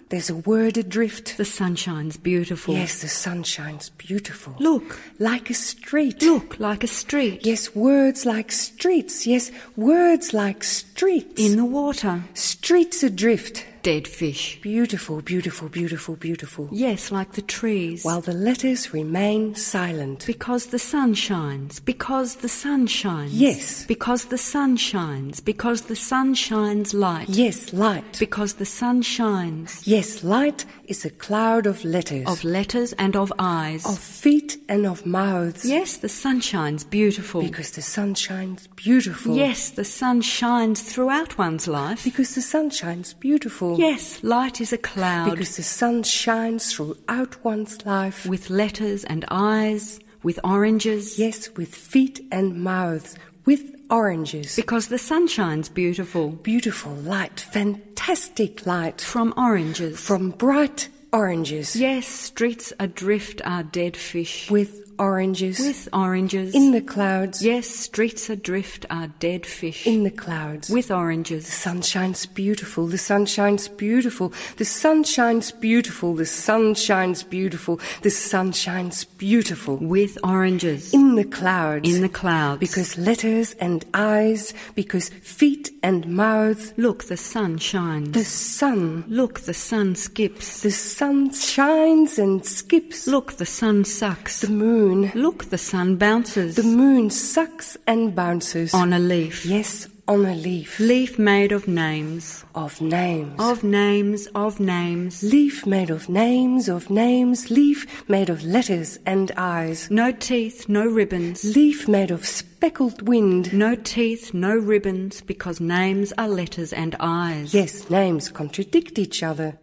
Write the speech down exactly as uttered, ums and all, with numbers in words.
there's a word adrift. The sunshine's beautiful. Yes, the sunshine's beautiful. Look. Like a street. Look, like a street. Yes, words like streets. Yes, words like streets. In the water. Streets adrift. Dead fish. Beautiful, beautiful, beautiful, beautiful. Yes, like the trees. While the letters remain silent. Because the sun shines. Because the sun shines. Yes. Because the sun shines. Because the sun shines light. Yes, light. Because the sun shines. Yes, light is a cloud of letters. Of letters and of eyes. Of feet and of mouths. Yes, the sun shines beautiful. Because the sun shines beautiful. Yes, the sun shines throughout one's life. Because the sun shines beautiful. Yes, light is a cloud. Because the sun shines throughout one's life. With letters and eyes, with oranges. Yes, with feet and mouths, with oranges. Because the sun shines beautiful. Beautiful light, fantastic light. From oranges. From bright oranges. Yes, streets adrift are dead fish. With oranges. With oranges. In the clouds. Yes, streets adrift are dead fish. In the clouds. With oranges. The sun shines beautiful. The sun shines beautiful. The sun shines beautiful. The sun shines beautiful. The sun shines beautiful. With oranges. In the clouds. In the clouds. Because letters and eyes. Because feet and mouths. Look, the sun shines. The sun. Look, the sun skips. The sun shines and skips. Look, the sun sucks. The moon. Look, the sun bounces. The moon sucks and bounces. On a leaf. Yes, on a leaf. Leaf made of names. Of names. Of names, of names. Leaf made of names, of names. Leaf made of letters and eyes. No teeth, no ribbons. Leaf made of speckled wind. No teeth, no ribbons, because names are letters and eyes. Yes, names contradict each other.